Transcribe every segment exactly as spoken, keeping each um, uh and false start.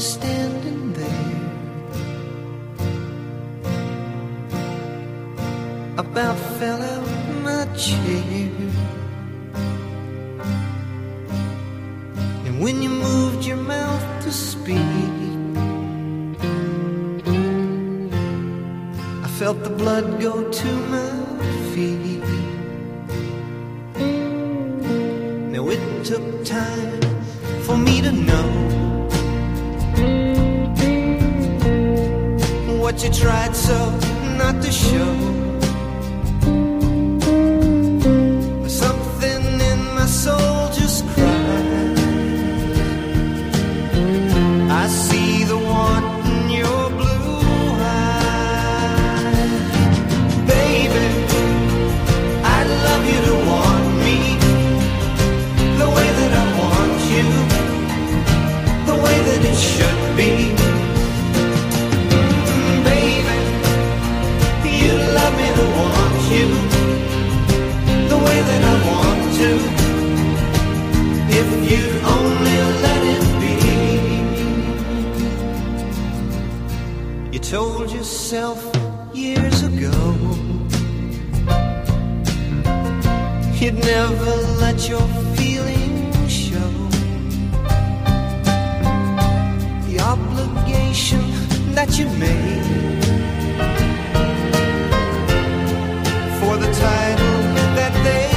standing there, about fell out my chair. And when you moved your mouth to speak, I felt the blood go to my feet. Now it took time for me to know what you tried so not to show. Something in my soul just cried. I see the want in your blue eyes. Baby, I'd love you to want me the way that I want you, the way that it should be. Baby, you'd love me to want you the way that I want to, if you'd only let it be. You told yourself years ago you'd never let your feelings show. The obligation that you made for the title that they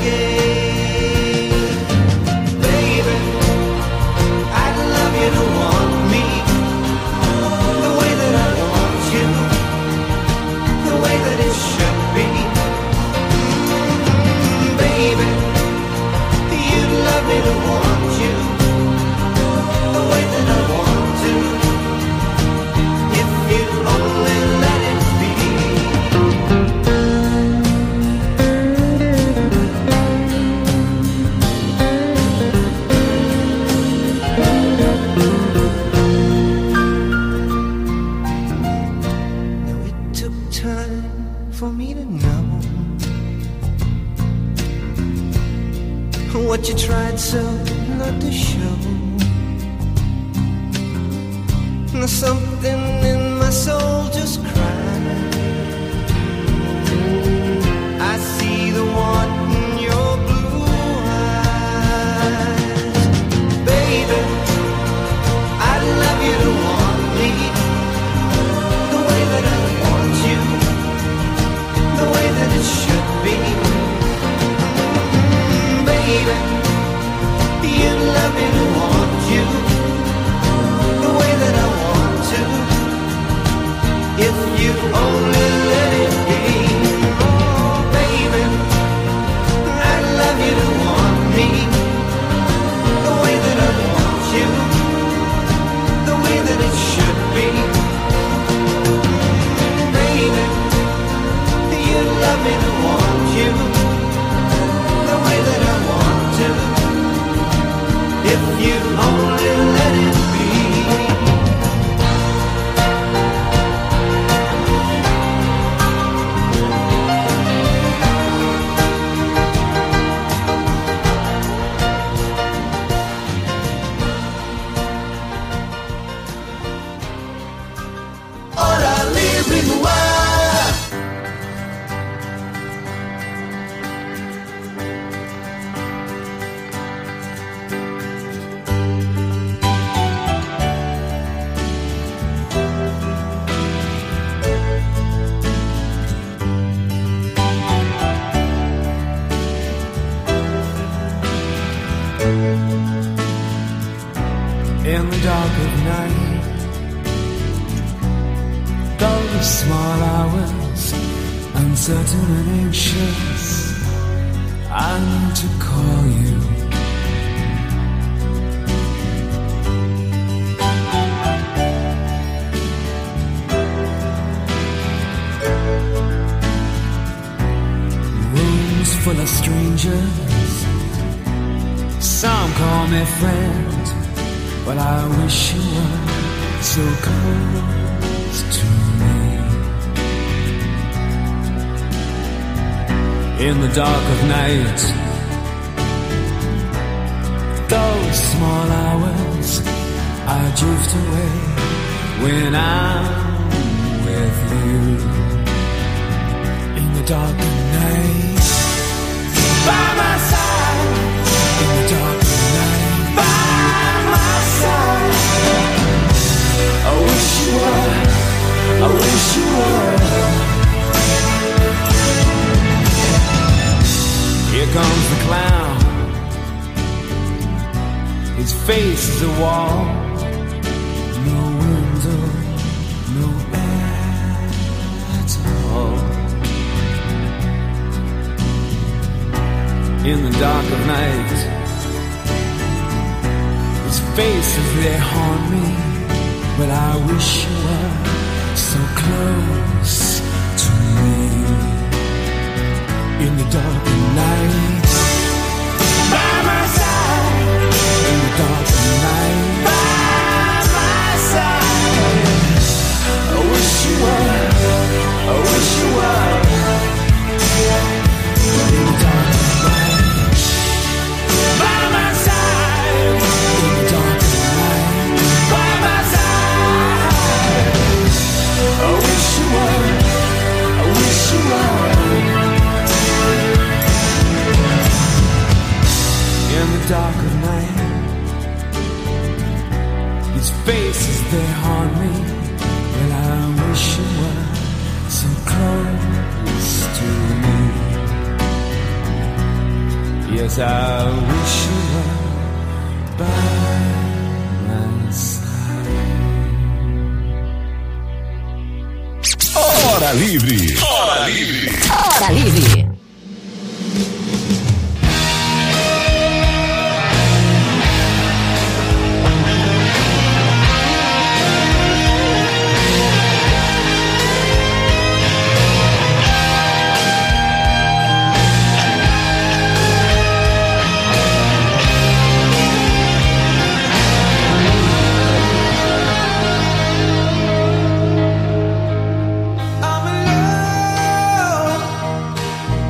gave. Baby, I'd love you to want me the way that I want you, the way that it should be. Mm-hmm. Baby, you'd love me to want you the way that I want to, if you'd only let it be. For me to know what you tried so not to show. Now something in my soul just cried. I see the want in your blue eyes. Baby, I'd love you to want me the way that I want you, the way that it should be. Mm, baby, you'd love me to want you the way that I want to, if you only let it be. Oh, baby, I'd love you to want me the way that I want you, the way that it should be. Mm, baby, you'd love me to want you the way that I want to, if you only let it be. Ora living wild. In the dark of night, those small hours, uncertain and anxious, I need to call you. Rooms full of strangers, some call me friend, but I wish you were so close to me. In the dark of night, those small hours, I drift away when I'm with you. In the dark of night, by my side. In the dark of night, by my side. I wish you were, I wish you were. Here comes the clown. His face is a wall. No window, no air at all. In the dark of night, his face is there haunt me. But I wish you were so close to me. In the dark of night, by my side. In the dark of night, by my side. I wish you were, I wish you were. In the dark of night, by my side. In the dark of night, by my side. I wish you were, I wish you were. In the dark of night, his face is there haunt me. Well, I wish you were so close to me. Yes, I wish you were by my side. Hora Livre. Hora Livre. Hora Livre. I'm in love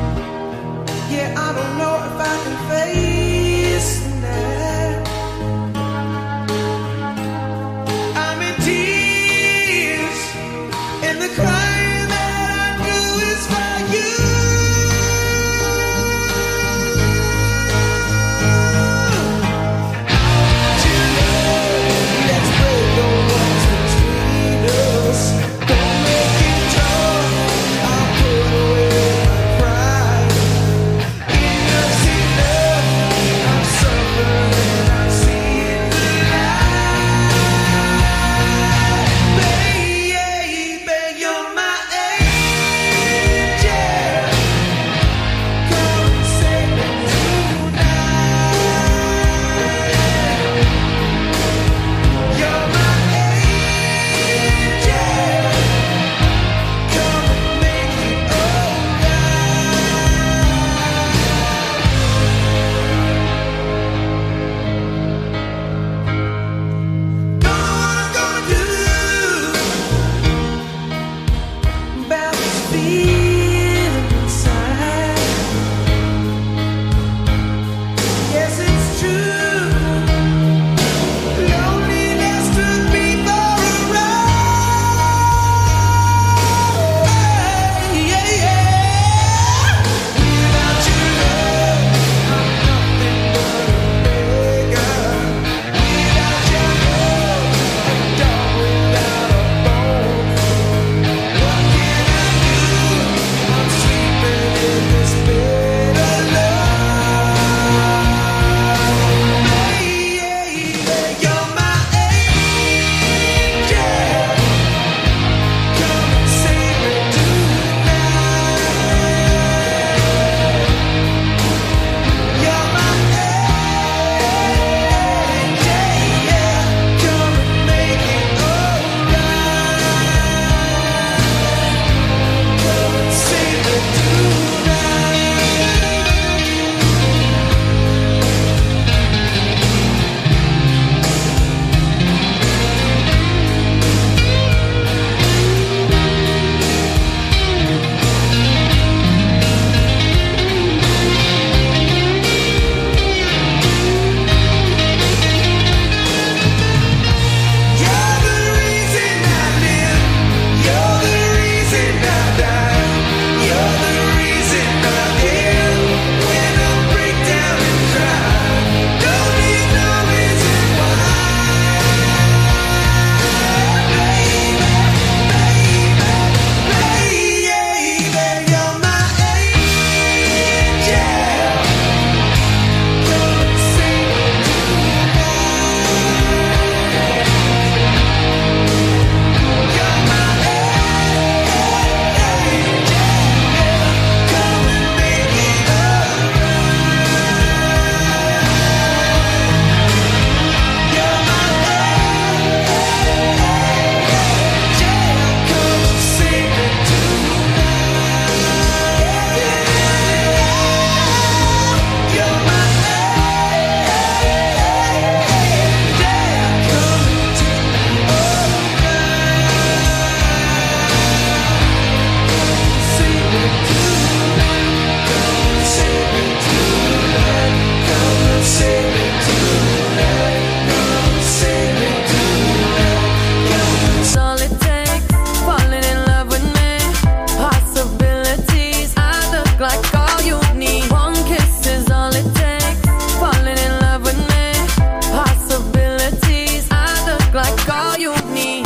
me.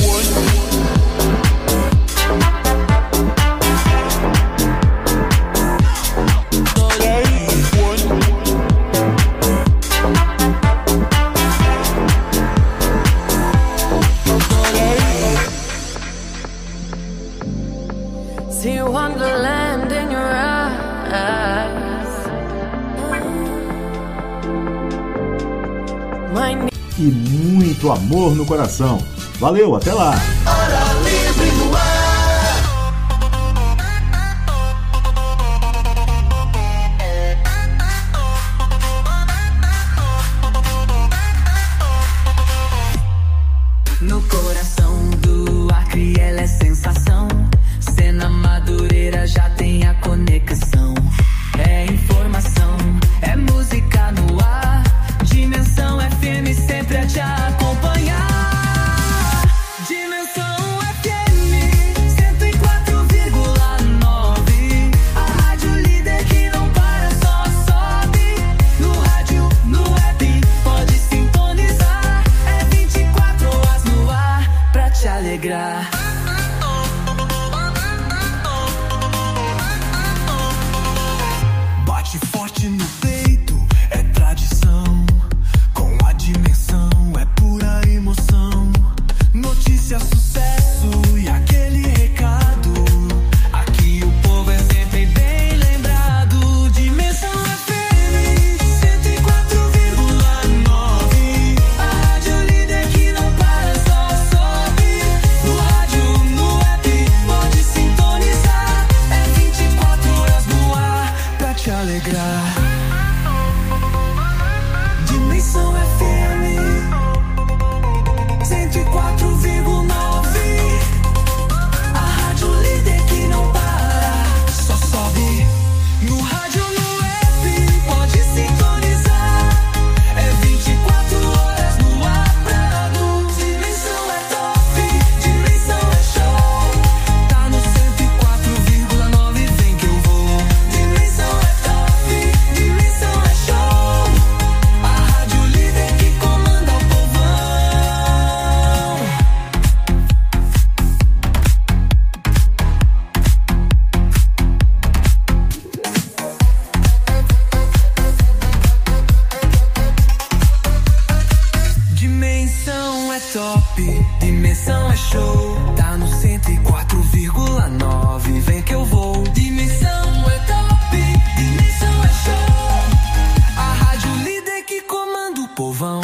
See wonderland in your eyes. My name. E muito amor no coração. Valeu, até lá! Hora Livre no ar. No coração do Acre ela é sensação. Cena Madureira já tem a conexão. É informação, é música no ar. Dimensão F M sempre a te acompanhar. Dimensão F M cento e quatro vírgula nove. A rádio líder que não para, só sobe. No rádio, no app, pode sintonizar. É vinte e quatro horas no ar pra te alegrar. Bate forte no peito, é tradição. Com a dimensão, é pura emoção. Notícia, sucesso e aquele recado. Aqui o povo é sempre bem lembrado. Dimensão F M cento e quatro vírgula nove. A rádio líder que não para, só sobe. No rádio, no app, pode sintonizar. É vinte e quatro horas no ar pra te alegrar. Dimensão F M cento e quatro vírgula nove. A rádio líder que não para, só sobe. No rádio, no app, pode sintonizar. É vinte e quatro horas no ar pra luz. Dimensão é top, dimensão é show. Tá no cento e quatro vírgula nove, vem que eu vou. Dimensão é top, dimensão é show. A rádio líder que comanda o povão. Dimensão é top, dimensão é show. Tá no cento e quatro vírgula nove, vem que eu vou. Dimensão é top, dimensão é show. A rádio líder que comanda o povão.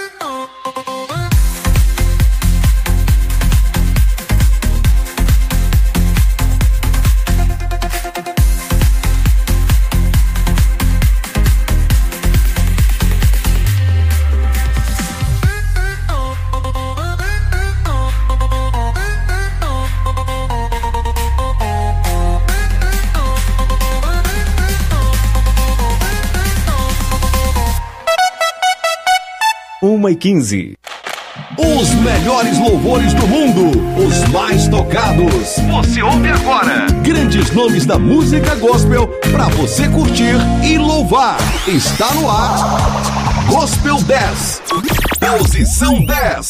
uma e quinze. Os melhores louvores do mundo, os mais tocados. Você ouve agora. Grandes nomes da música gospel pra você curtir e louvar. Está no ar. Gospel dez. Posição dez.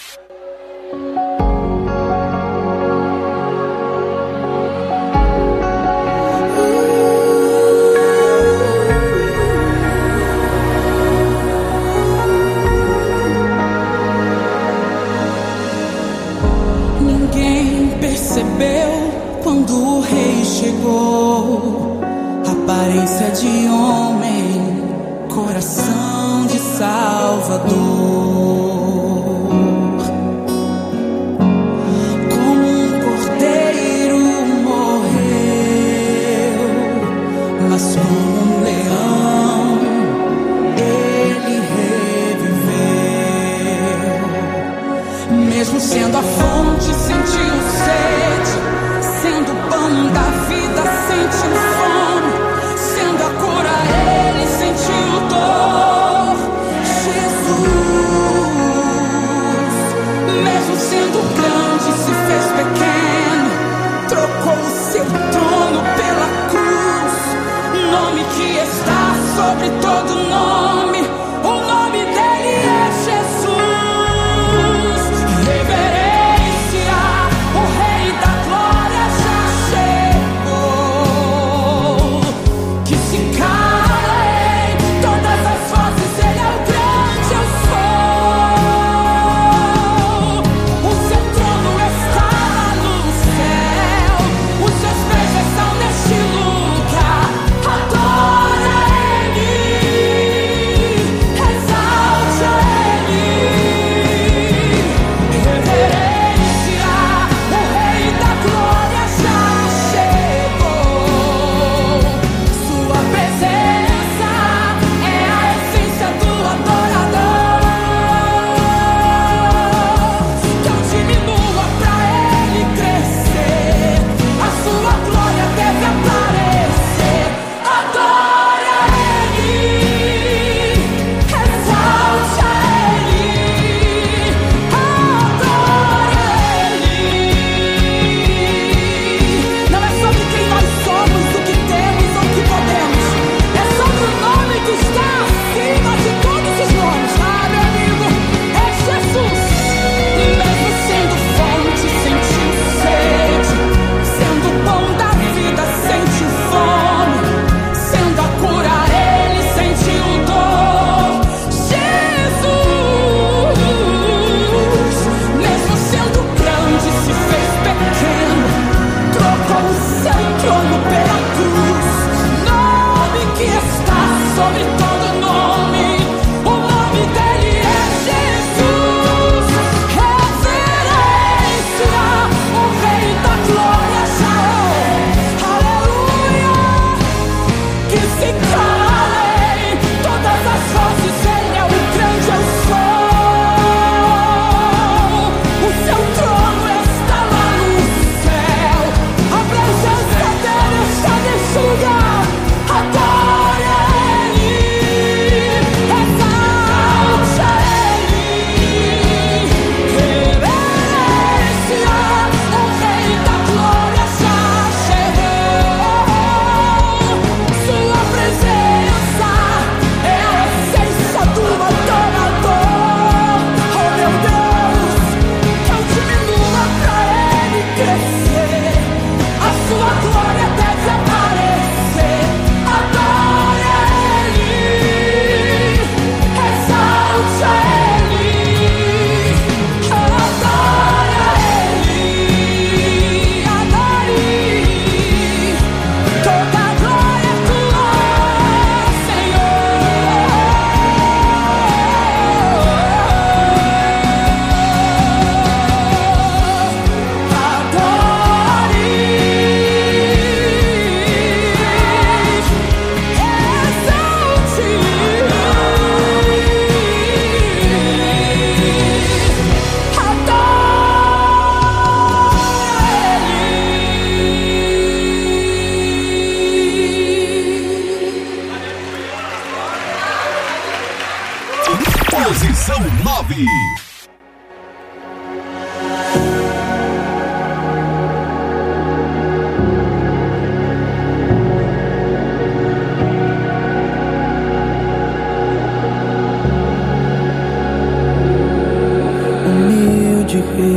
Quando o rei chegou, aparência de homem, coração de Salvador. Como um cordeiro morreu, mas como um leão ele reviveu. Mesmo sendo a fonte, sentiu sede. Sendo o pão da vida, sentiu fome. Sendo a cura, ele sentiu dor. Jesus, mesmo sendo grande, se fez pequeno. Trocou o seu trono pela cruz. Nome que está sobre todo nome. O nome dele é Jesus. Reverência.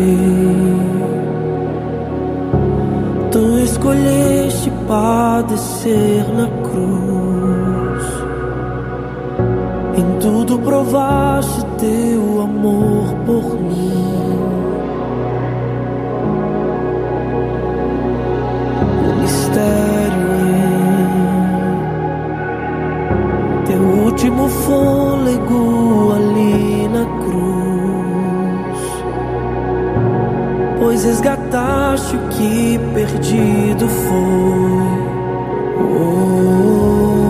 Tu escolheste padecer na cruz, em tudo provaste teu amor por mim. O mistério é teu último fôlego ali na cruz, pois resgataste o que perdido foi. Oh.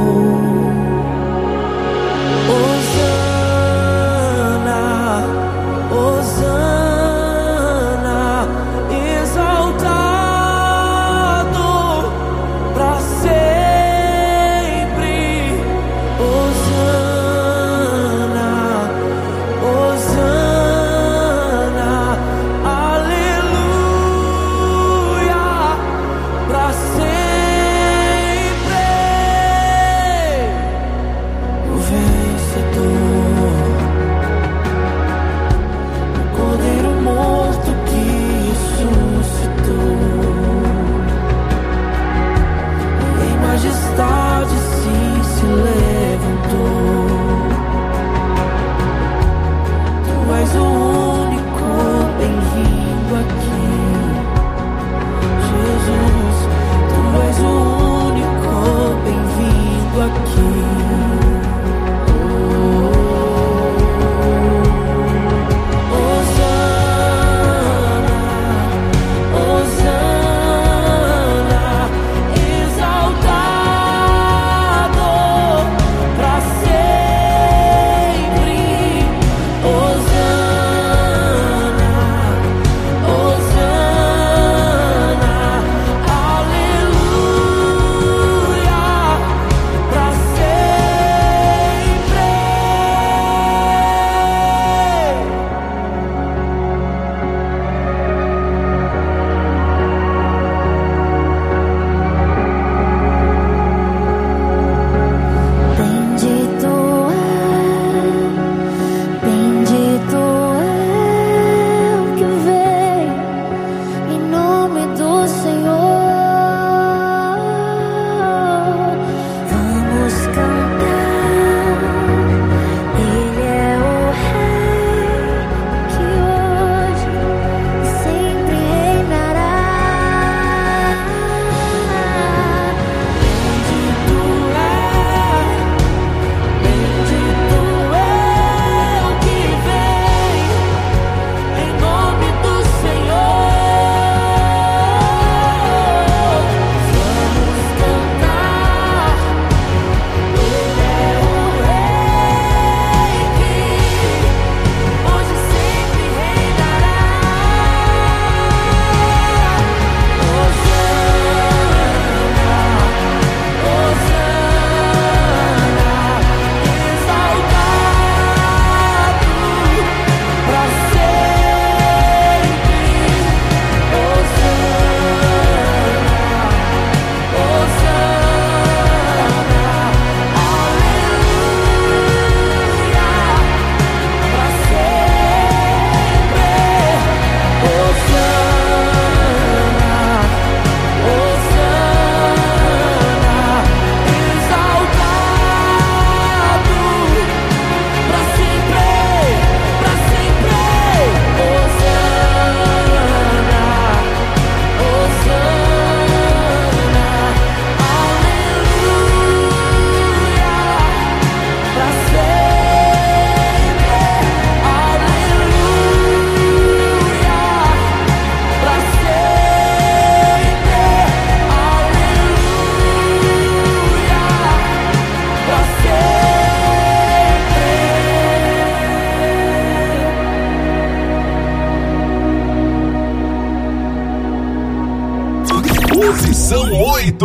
Posição oito.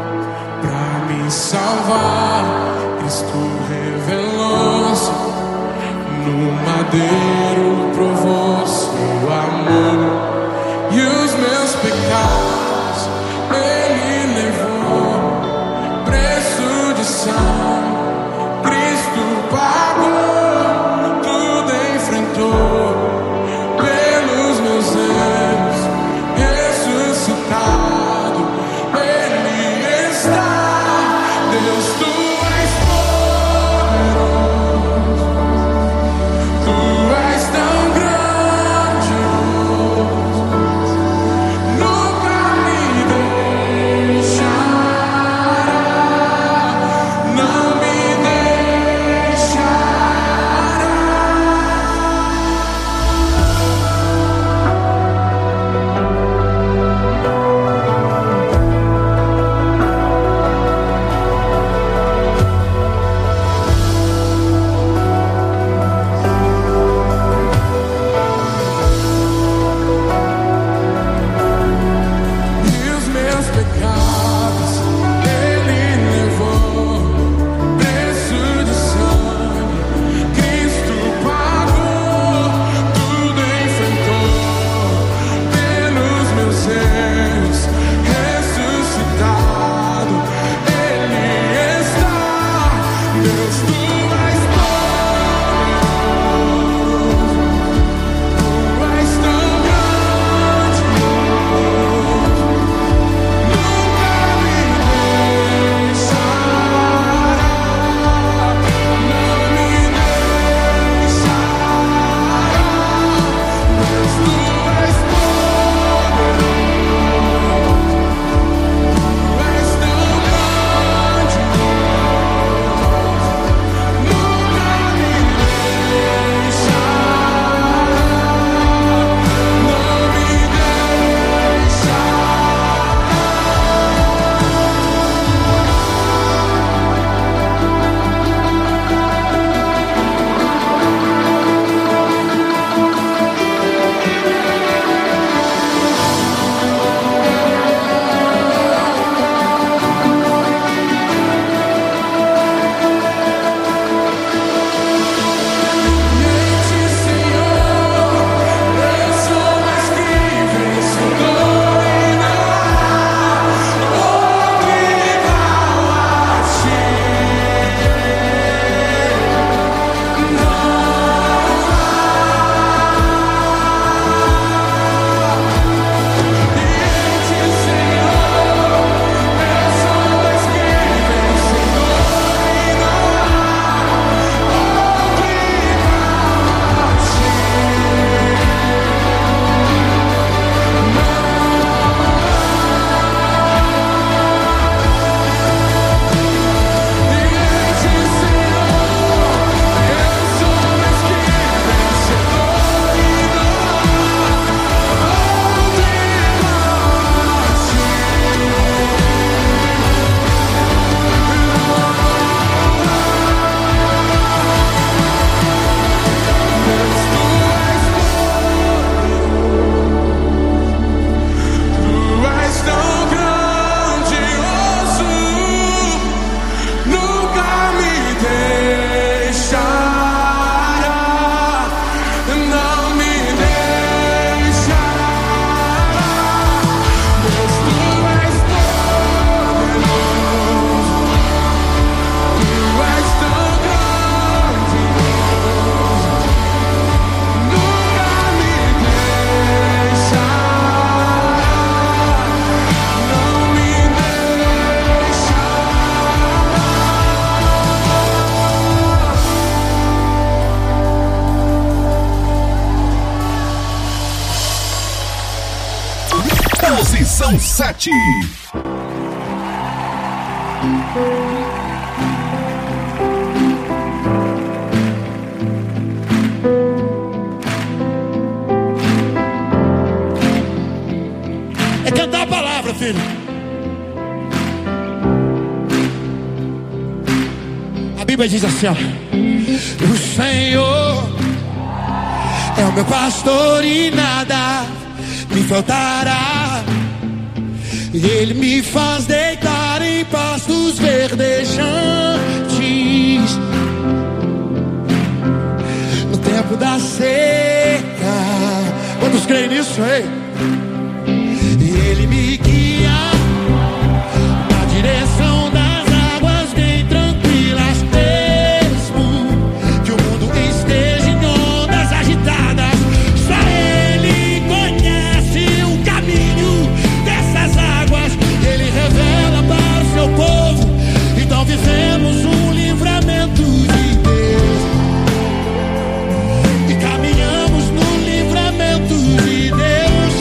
Pra me salvar, Cristo revelou-se Cordeiro provou seu amor e os meus pecados Ele levou, preço de sangue, Cristo pagou, tudo enfrentou, pelos meus erros, ressuscitado, Ele está, Deus, tu és poderoso, tu és tão grandioso, nunca me deixará, não me deixará. E os meus pecados Ele levou, preço de sangue, Cristo pagou, tudo enfrentou, pelos meus erros, ressuscitado, Ele está, Deus, tu és poderoso, tu és tão grandioso, nunca me deixará, não me deixará. Deus, tu és poderoso, tu és tão grandioso, nunca me deixará, não me Posição sete. É cantar a palavra, filho. A Bíblia diz assim, ó: o Senhor é o meu pastor e nada me faltará. Ele me faz deitar em pastos verdejantes. No tempo tempo da seca. Quantos creem nisso, hein? Ele me guia na direção das águas bem tranquilas, mesmo que o mundo esteja em ondas agitadas. Só Ele conhece o caminho dessas águas. Ele revela para o seu povo. Então vivemos um livramento de Deus e caminhamos no livramento de Deus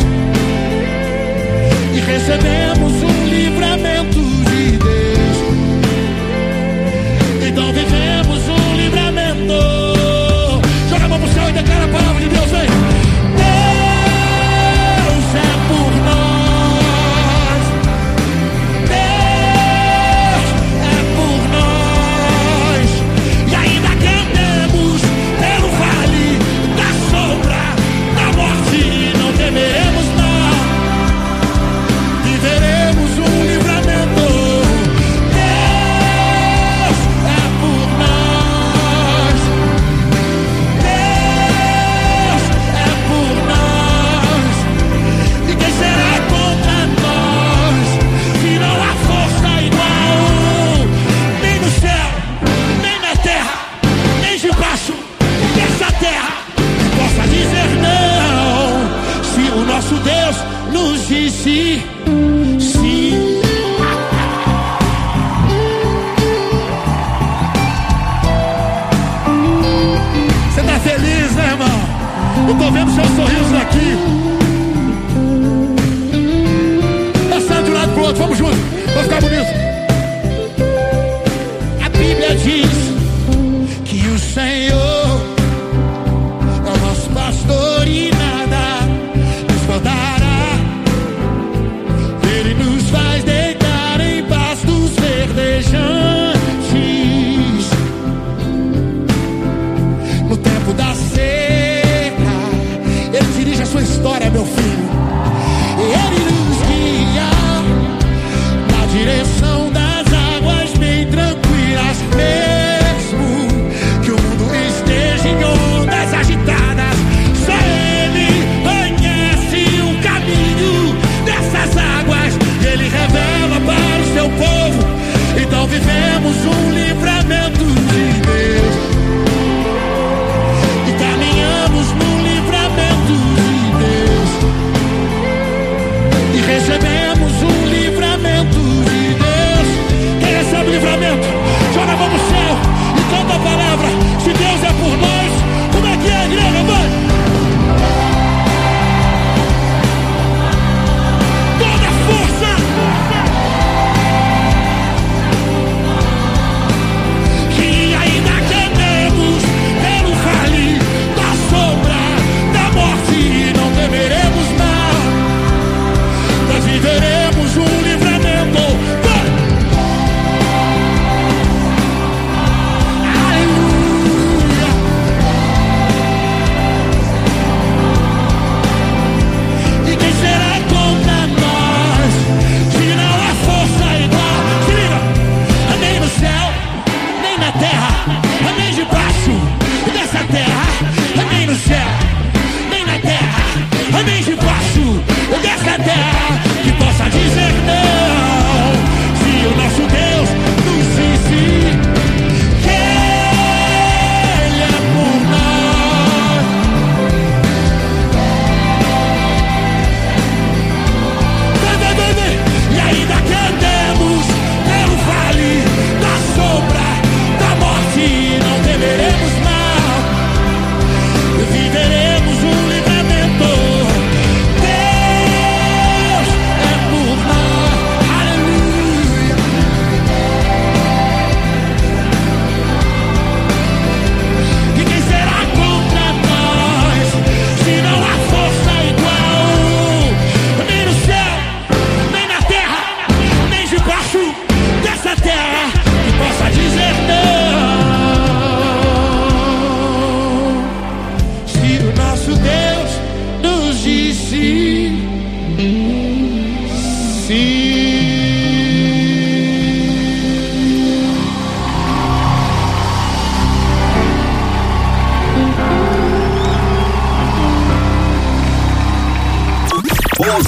e recebemos um livramento de Deus. Então vivemos um livramento. Joga a mão pro céu e declara a palavra de Deus, vem. Deus é por nós. Deus é por nós. E ainda que andemos pelo vale da sombra da morte, não temeremos não. Viveremos um livramento. Deus é por nós. Deus é por nós. E quem será contra nós? Se não há força igual, nem no céu, nem na terra, nem debaixo dessa terra, que possa dizer não. Se o nosso Deus nos disse sim. Você tá feliz, né, irmão? Eu tô vendo seus sorrisos aqui. Passando de um lado pro outro, vamos juntos, vai ficar bonito. A Bíblia diz que o Senhor é o nosso pastor e nada nos faltará.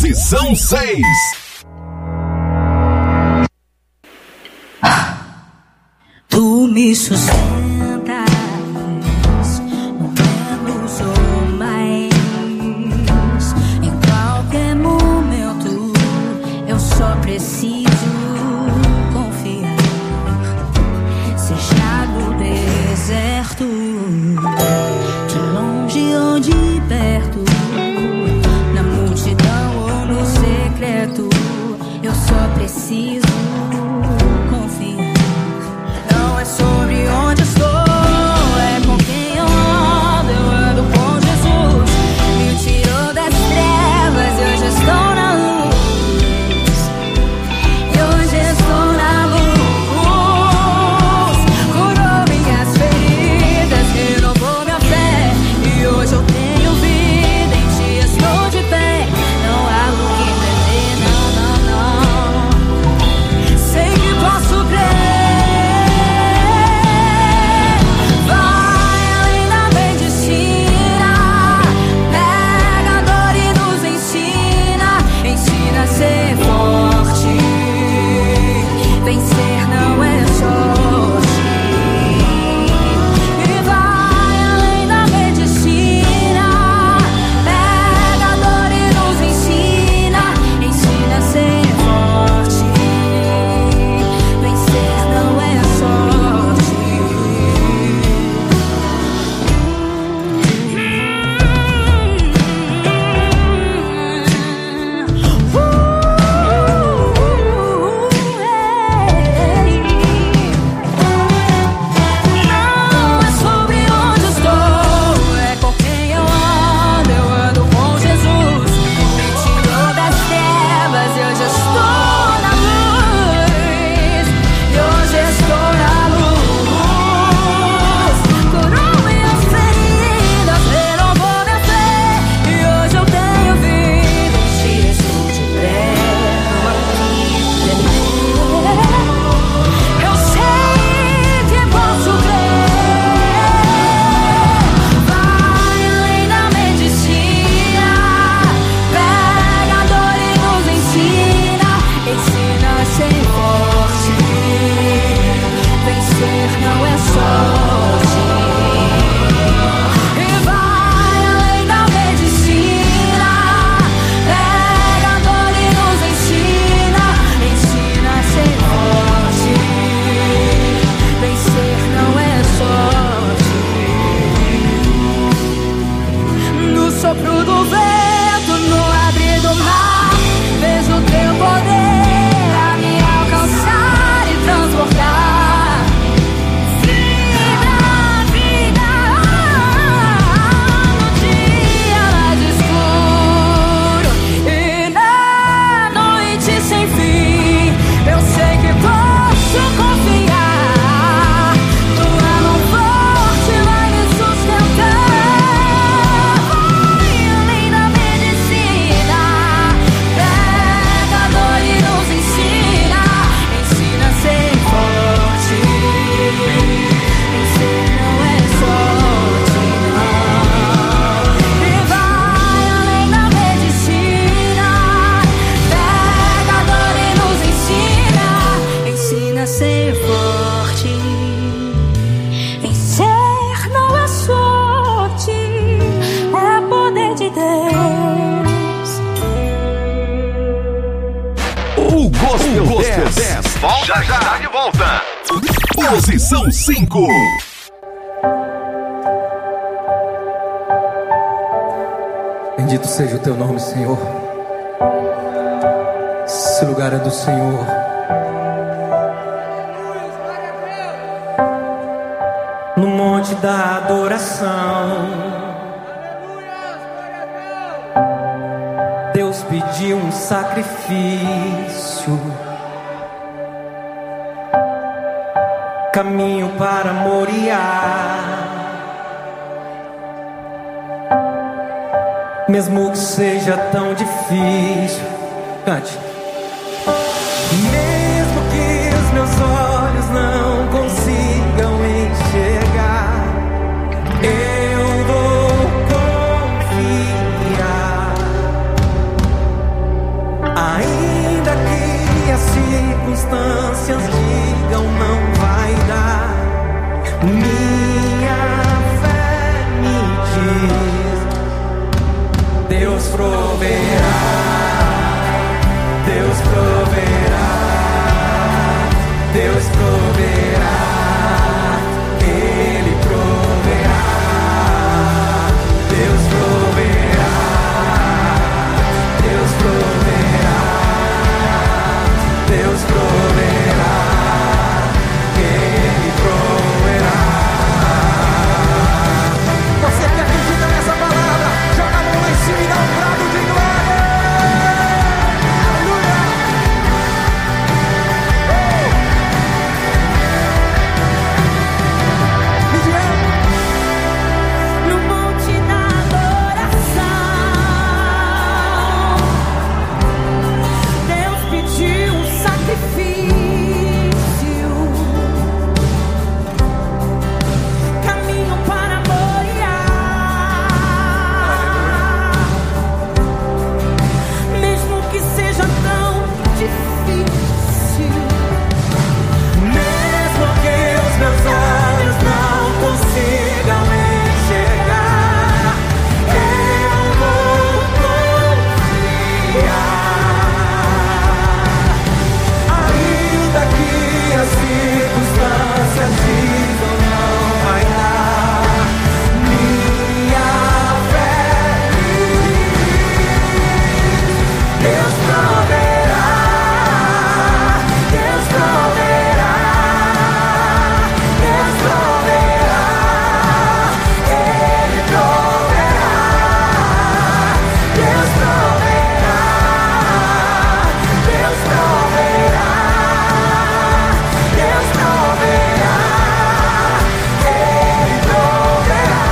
Posição seis. Tu me sustentas, no menos ou mais. Em qualquer momento, eu só preciso confiar. Seja no deserto, de longe ou de perto, na multidão ou no secreto, eu só preciso confiar. Não é sobre onde estou, é com quem eu ando. Eu ando com Jesus, me tirou das trevas, eu já estou na luz. E hoje estou na luz. Curou minhas feridas, renovou minha fé. E hoje eu tenho vida, em ti estou de pé. Não há o que temer, não, não, não. Sei que posso crer. Ser forte, vencer não é sorte. E vai além da medicina, pega a dor e nos ensina. Ensina a ser forte, vencer não é sorte. Já já está de volta. Posição cinco. Bendito seja o teu nome, Senhor. Esse lugar é do Senhor. No monte da adoração, Deus pediu um sacrifício, caminho para Moriá. Mesmo que seja tão difícil, cante. Mesmo que os meus olhos não consigam enxergar, eu vou confiar. Deus proverá, Deus proverá, Deus proverá, Ele proverá, Deus proverá, Deus proverá, Deus proverá, Ele proverá. Você que acredita nessa palavra, joga a mão lá em cima e dá um brado de glória. Aleluia. No monte da adoração, Deus pediu um sacrifício, caminho para Moriá, mesmo que seja tão difícil, Mesmo que os meus olhos não consigam enxergar, eu vou confiar. Ainda que as circunstâncias digam não vai dar, minha fé Deus proverá, Deus proverá, Deus proverá, Ele proverá, Deus proverá, Deus proverá, Deus proverá, Ele proverá.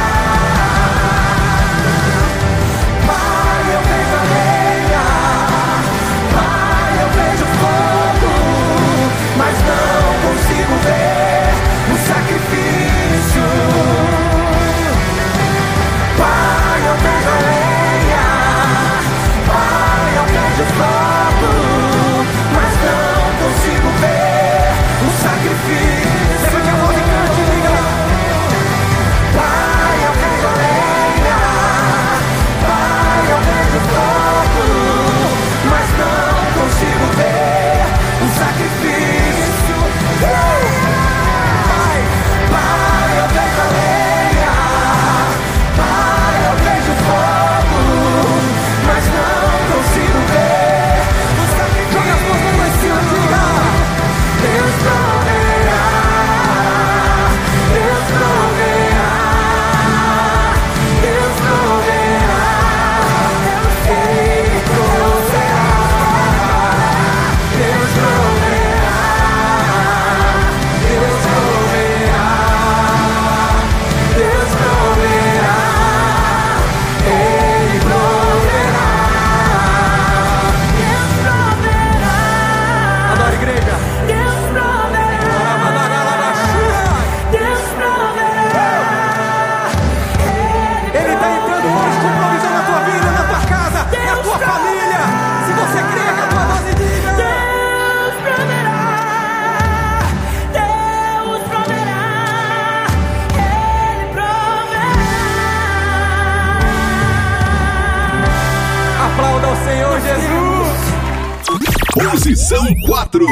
Pai, eu vejo a lenha, Pai, eu vejo fogo, mas não consigo ver o sacrifício. Pai, eu vejo a lenha, Pai, eu vejo fogo, mas não consigo ver o sacrifício. Levante a voz e cante, diga. Pai, eu vejo a lenha, Pai, eu vejo fogo, mas não consigo ver o sacrifício. Uh! Pai, Pai, eu vejo a lenha, Pai, eu vejo fogo, mas não consigo ver o sacrifício. Joga as mãos lá em cima, diga. Deus proverá, Deus proverá, Deus proverá, Ele proverá, Deus proverá, Deus proverá, Deus proverá, Ele proverá, Deus proverá, Adore, igreja. Deus proverá, Deus proverá. Ele está entrando hoje com provisão na tua vida, na tua casa, na tua família. Se você crê, que a tua voz e diga. Deus proverá, Deus proverá, Ele proverá. Aplauda ao Senhor Jesus. Posição quatro.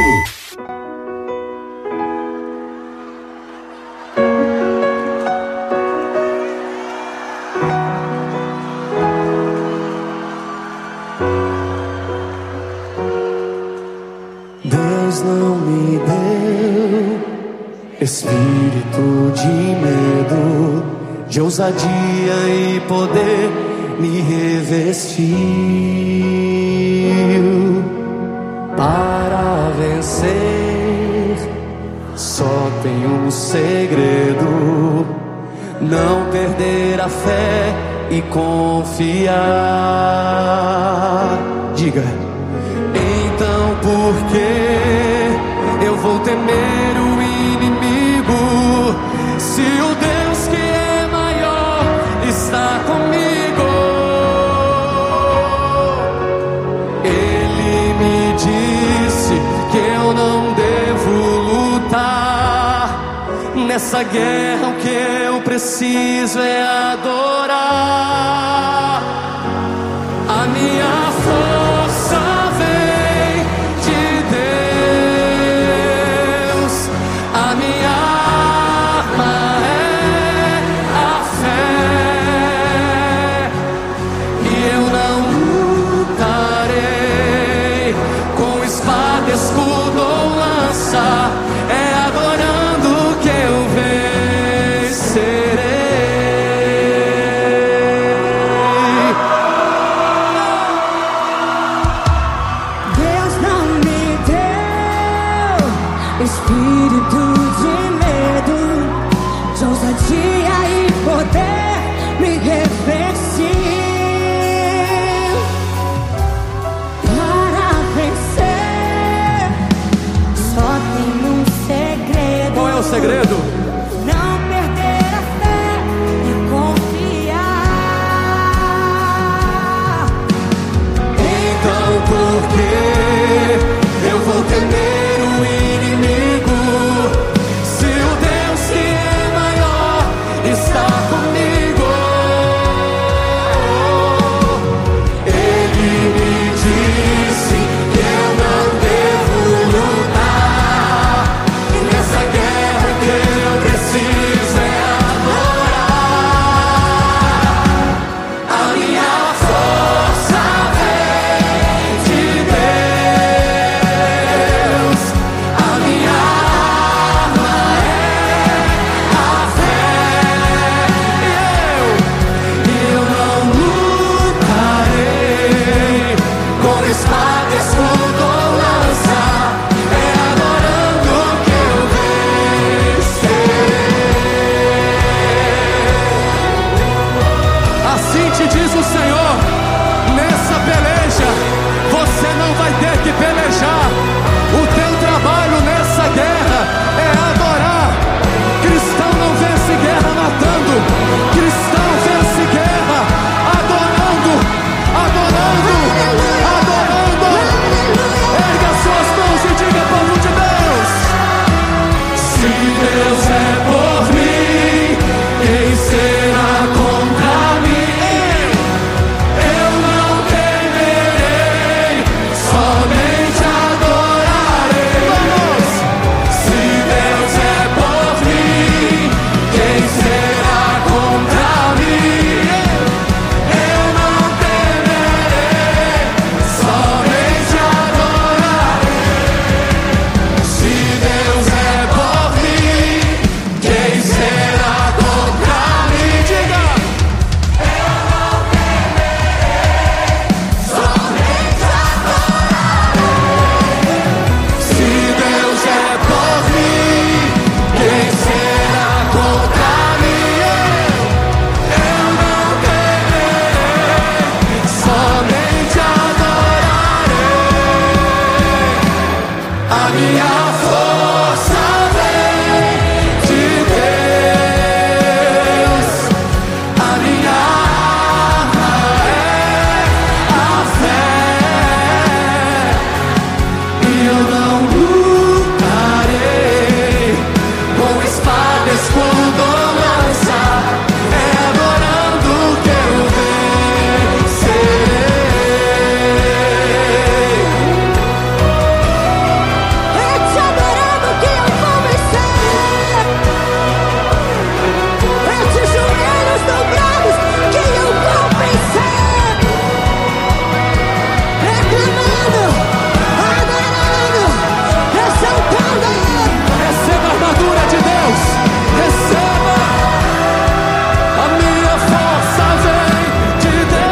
Deus não me deu espírito de medo, de ousadia e poder me revestiu para vencer. Só tem um segredo: não perder a fé e confiar. Diga. Então por que eu vou temer o inimigo, se o Deus que é maior está comigo? Ele me disse que eu não devo lutar. Nessa guerra o que eu preciso é adorar. te diz o Senhor, nessa peleja, você não vai ter que pelejar. O teu trabalho nessa guerra é adorar. Cristão não vence guerra matando. Cristão vence guerra adorando, adorando, adorando. Erga suas mãos e diga, povo de Deus: se Deus é por mim, quem será contra mim? Eu não temerei, somente adorarei. Vamos! Se Deus é por mim, quem será contra mim? Eu não temerei, somente adorarei. Se Deus é por mim, quem será contra mim? Diga! Eu não temerei, somente adorarei. Se Deus é por mim, quem será contra mim? Eu não temerei, somente adorarei. A minha força vem de Deus, a minha arma é a fé, e eu não lutarei com espada, escudo ou lança. É adorando que eu vencerei. É te adorando que eu vou vencer. É de joelhos dobrados que eu vou vencer. Reclamando, adorando, exaltando. Receba a armadura de Deus. Receba. A minha força vem de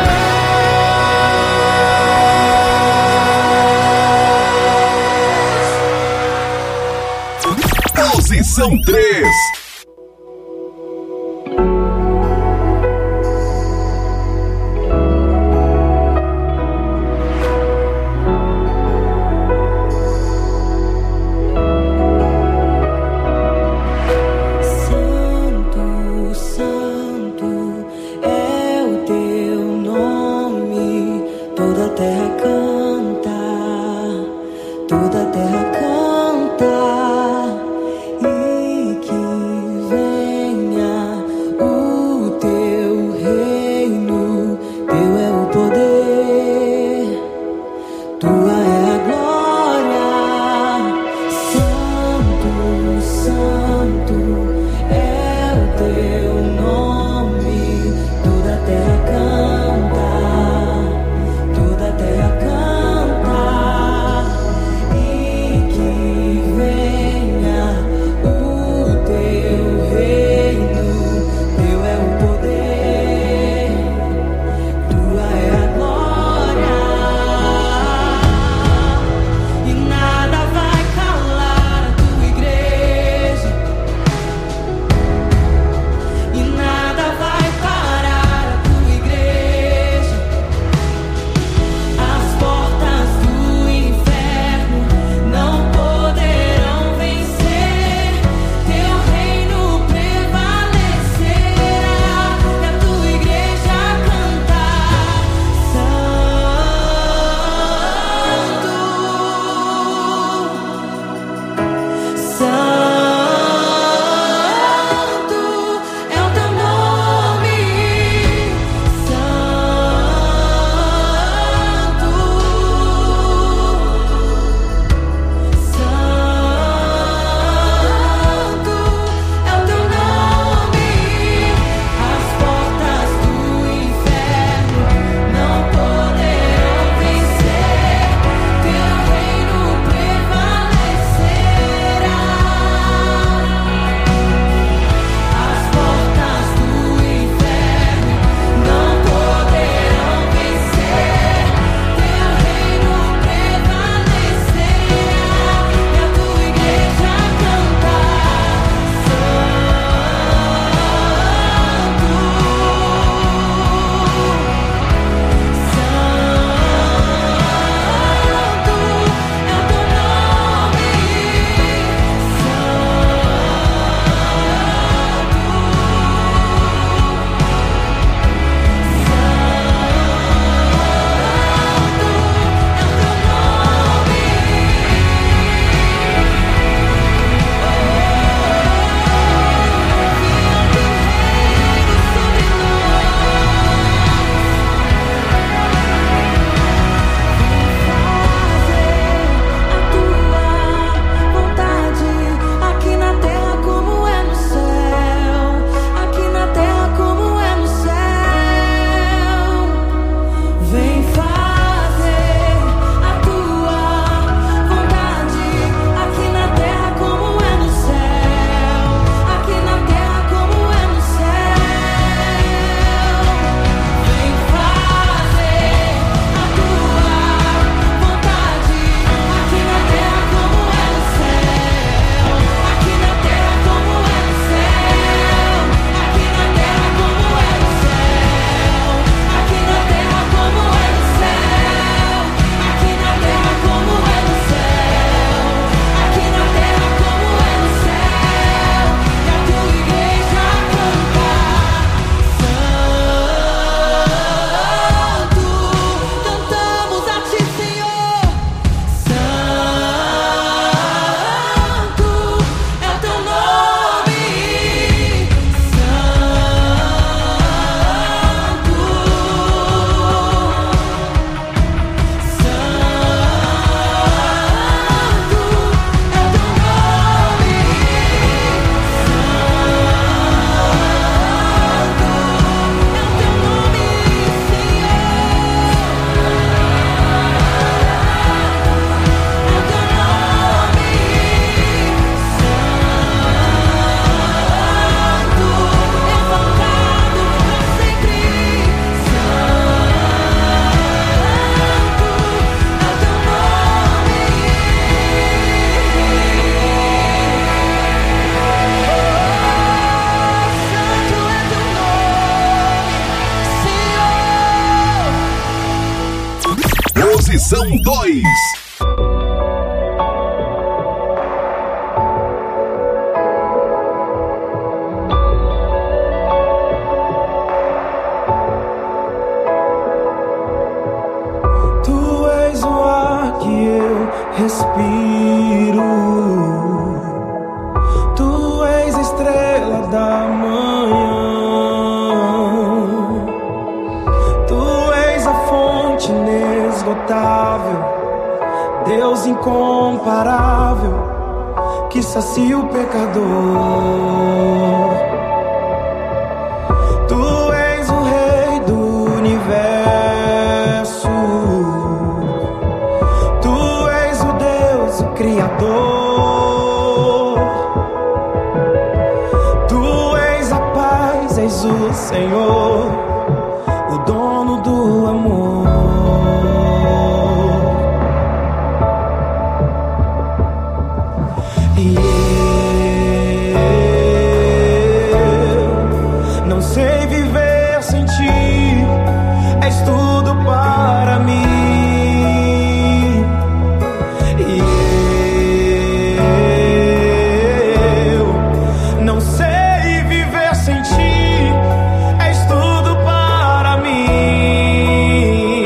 Deus. Posição três. Santo, Santo é o teu nome. Toda a terra canta, toda a terra canta. E que Posição dois. Tu és o ar que eu respiro. Tu és a estrela da manhã. Tu és a fonte inesgotável, Deus incomparável, que sacia o pecador. Tu és o rei do universo. Tu és o Deus, o Criador. Tu és a paz, és o Senhor, o dono do amor. E eu não sei viver sem ti, és tudo para mim. E eu não sei viver sem ti, és tudo para mim.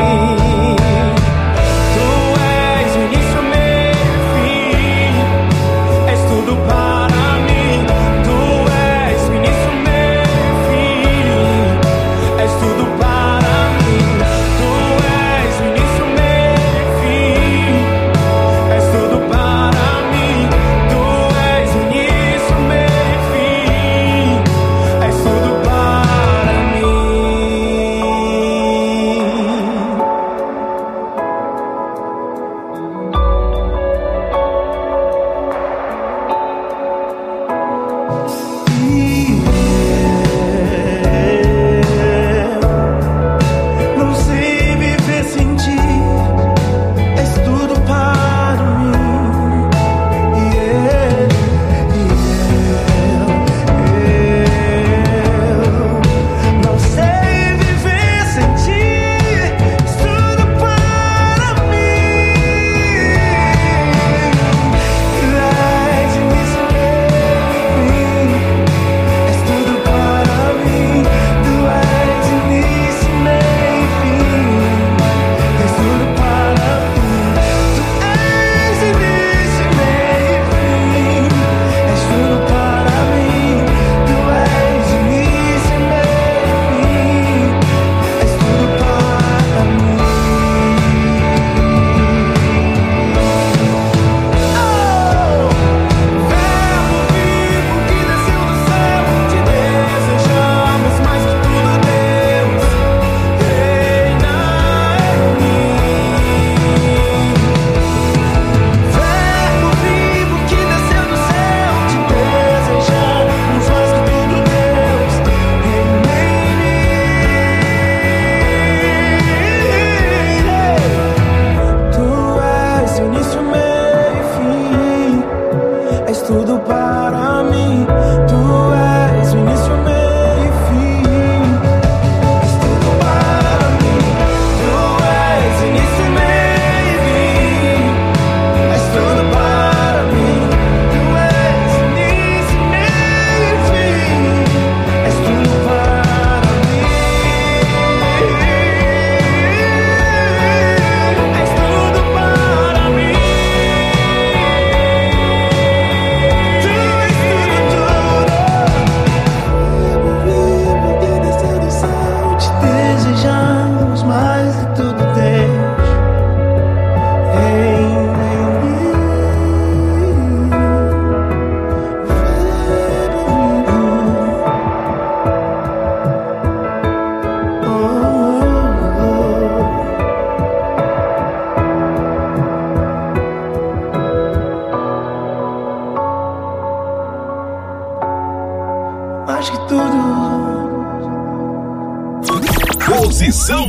Tu és o início, meio e fim, és tudo para mim. Tu és o início, meio e fim, és tudo para mim. Tu és o início, meio e fim, és tudo para mim. Tu és o início, meio e fim, és tudo para mim. Não sei viver sem ti, és tudo para mim. E eu não sei viver sem ti, és tudo para mim. Tu és início, meio e fim, és tudo para mim. Tu és início, meio e fim, és tudo para mim. Tu és início, meio e fim, és tudo para mim. Tu és início, meio e fim, és tudo para mim. Verbo vivo que desceu do céu, te desejamos mais que tudo, Deus. Reina em mim. Verbo vivo que desceu do céu, te desejamos mais que tudo, Deus. Reina em mim. Tu és o início, meio e fim, és tudo para mim. Tu és o início, meio e fim, és tudo para mim. Tu és o início, meio e fim, és tudo para mim. Tu és o início, meio e fim, és tudo para mim. És tudo para mim. Tu és tudo, tudo. Vivo que desceu do céu, te desejamos mais de tudo, Deus. Reina em mim. Oh, oh, oh. Mais que tudo. Posição